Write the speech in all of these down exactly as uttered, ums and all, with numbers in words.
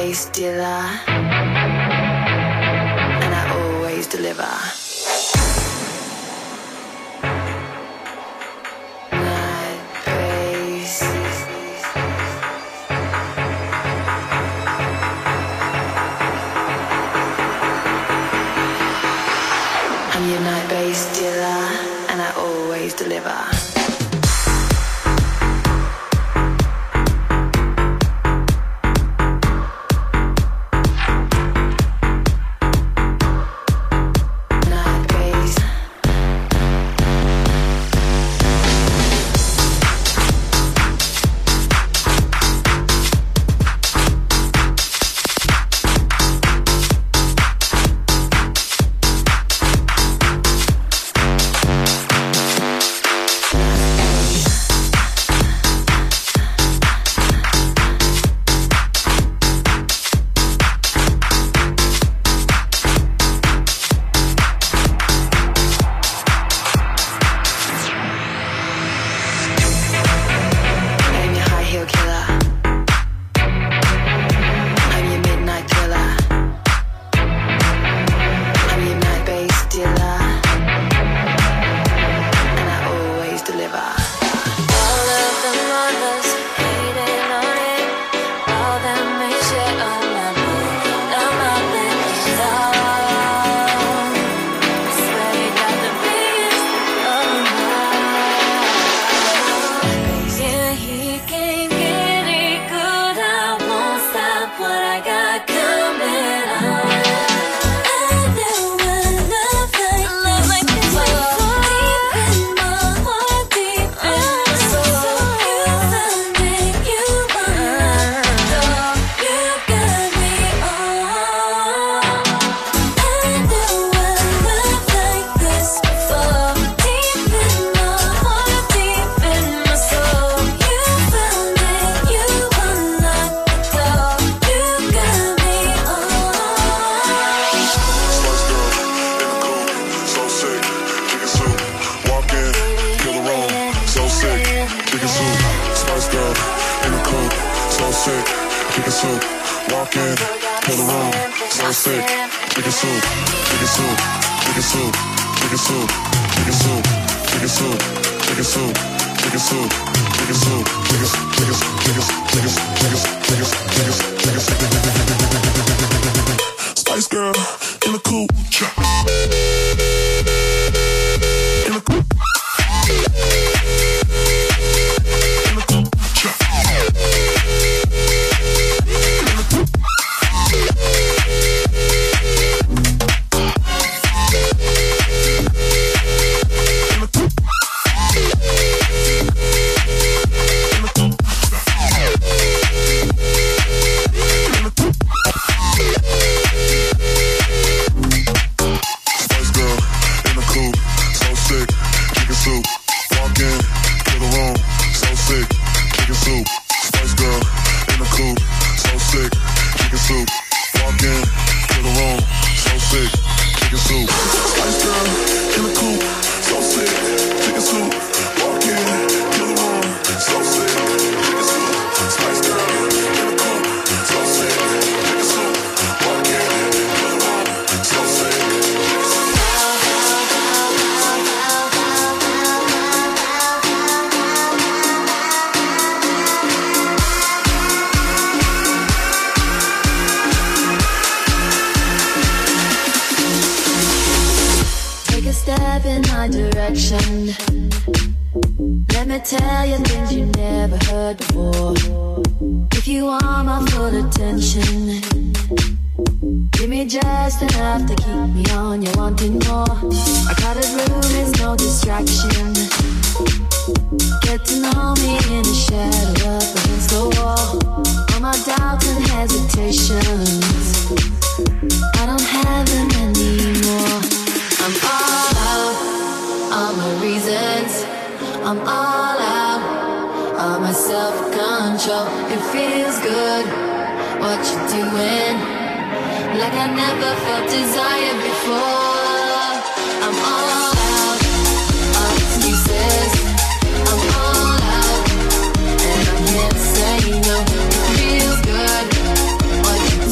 bass dealer, and I always deliver. Night bass. I'm your night bass dealer, and I always deliver. What you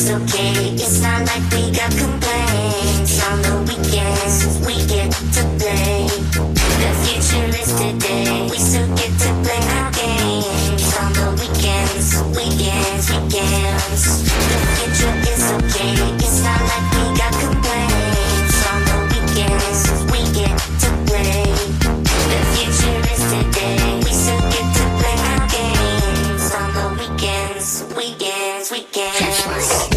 okay. It's not like we got complaints. On the weekends, we get to play. The future is today. We still get to play our games. On the weekends, weekends, weekends. The future is okay. It's not like we got complaints. On the weekends, we get to play. The future is today. We still get to play our games. On the weekends, weekends, weekends. Just like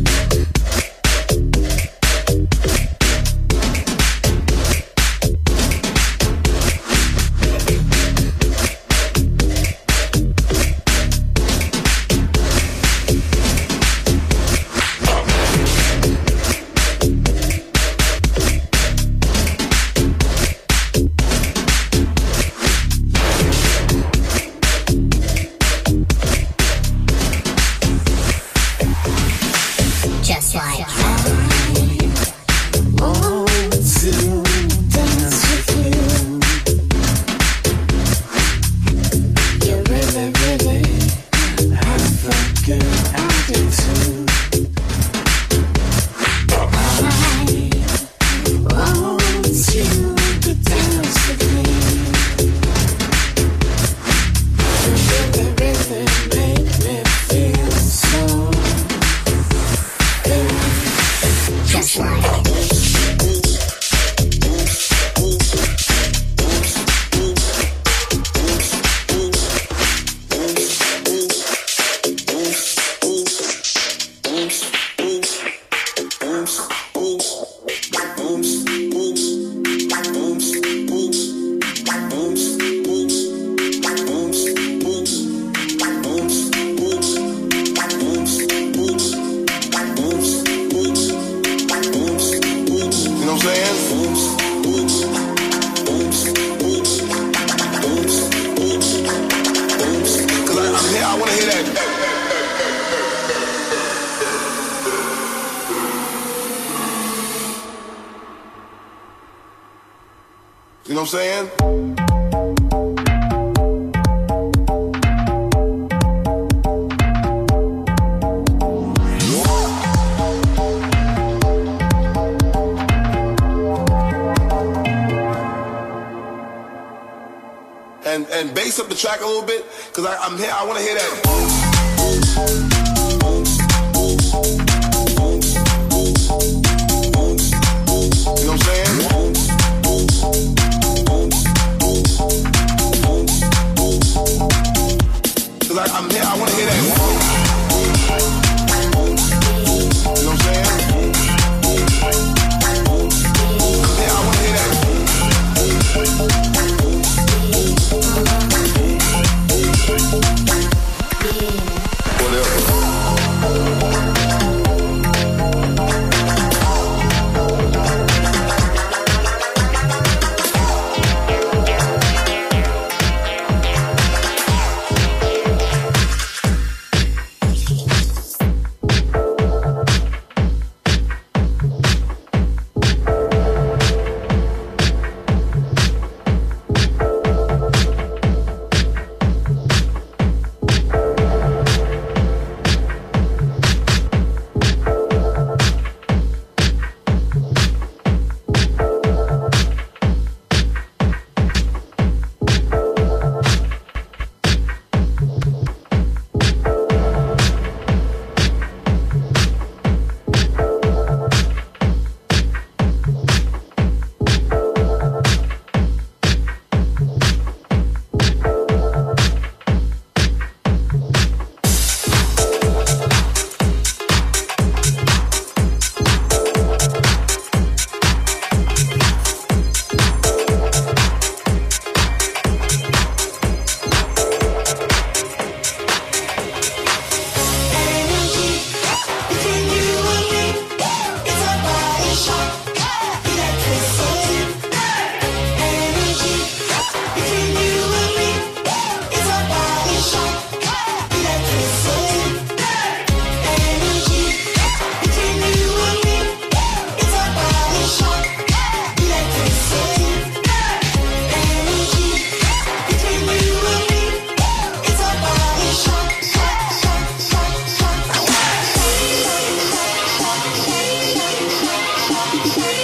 you know what I'm saying? And and bass up the track a little bit, cause I, I'm here. I want to hear that. You know what I'm saying? Cause I, I'm here, I wanna hear that. You know what I'm saying? I'm here, I wanna hear that. Whatever.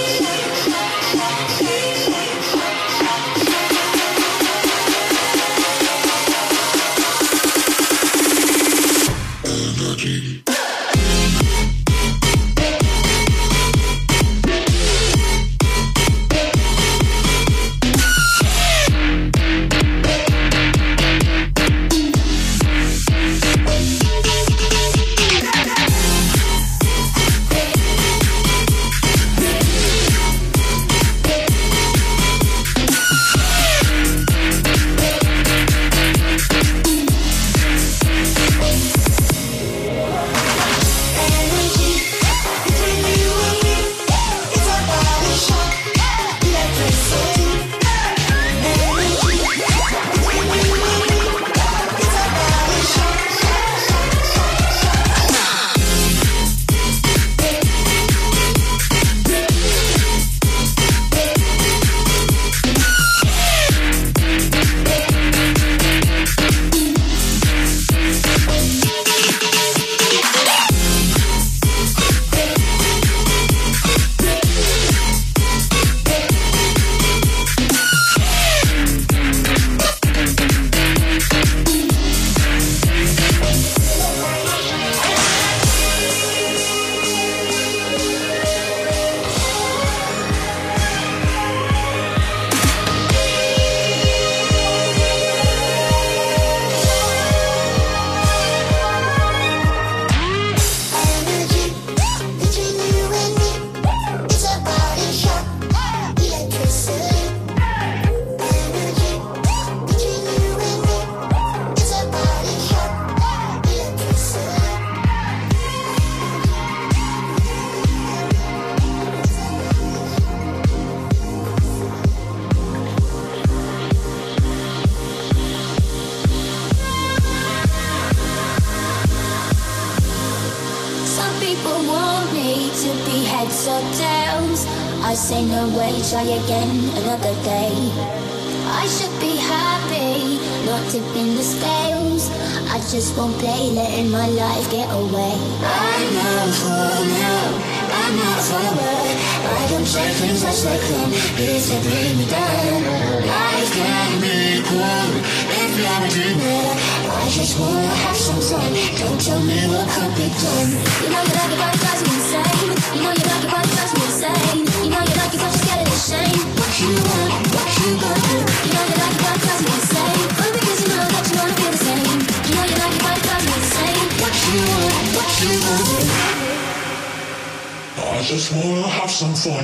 I say no way, try again another day. I should be happy, not tipping the scales. I just won't play, letting my life get away. I'm not for now, I'm not forward. I don't say things as they come, here to bring me down. Life can be cool if you're a dreamer. I just wanna have some fun, don't tell me what could be done. You know you like it, but it drives me insane. You know you like it, but it drives me insane. You know you like it, but you're scared of the shame. What you want, what you gonna do? You know you like it, but it drives me insane. All because you know that you wanna feel the same. You know you like it, but it drives me insane. What you want, what you gonna do? I just wanna have some fun.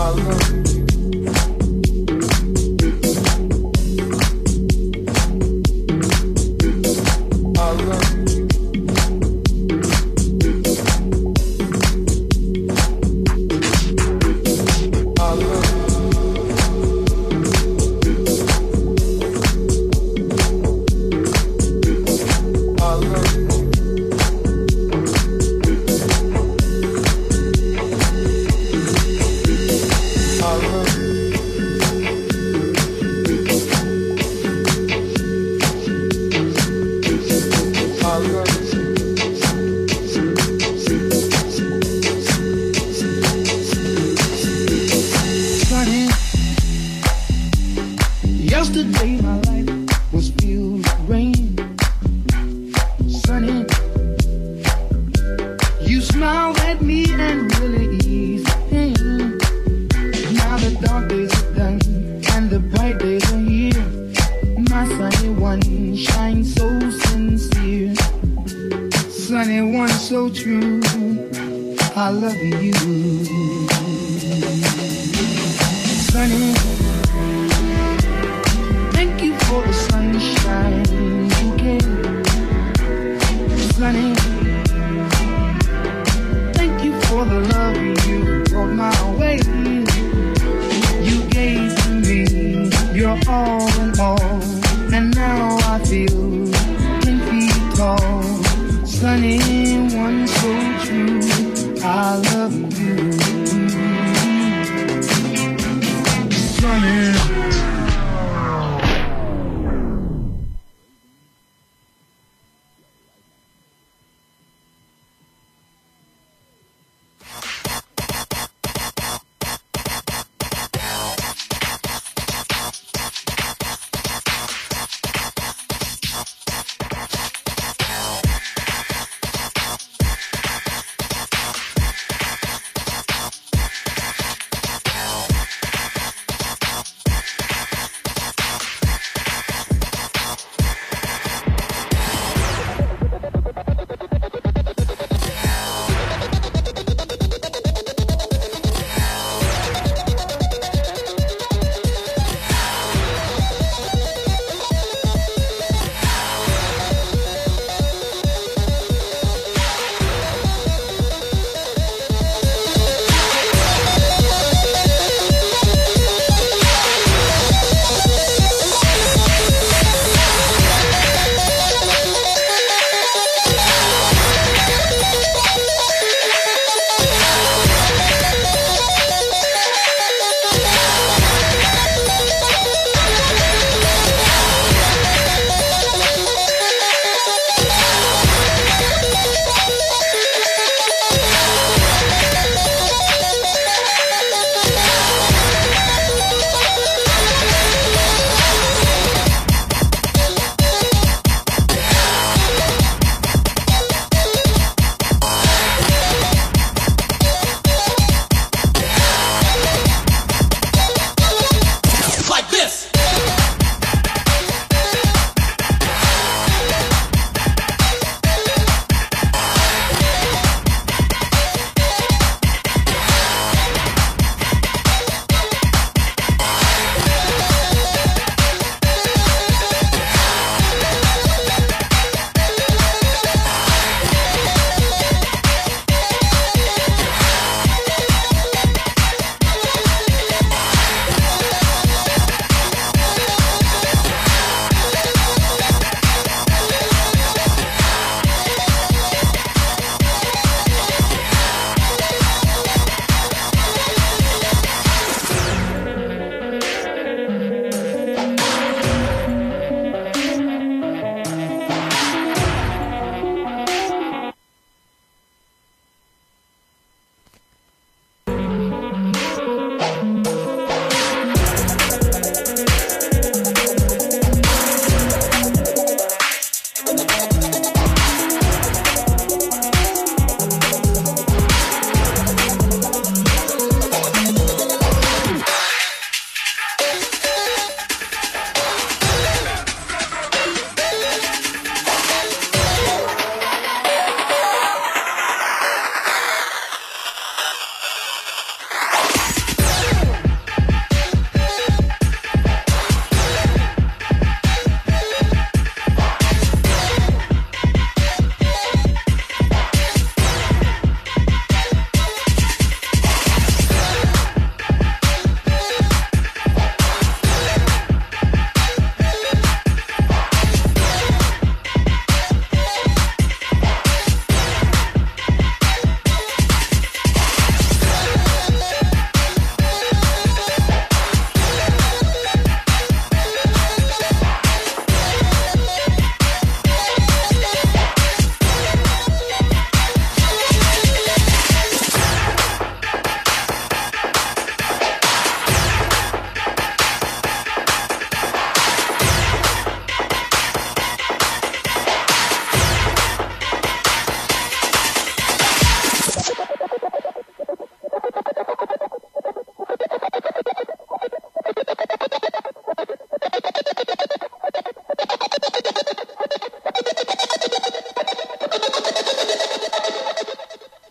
Yesterday my life was filled with rain. Sunny, you smiled at me and really eased the pain. Now the dark days are done and the bright days are here. My sunny one shines so sincere. Sunny one so true, I love you. Sunny, thank you for the sunshine.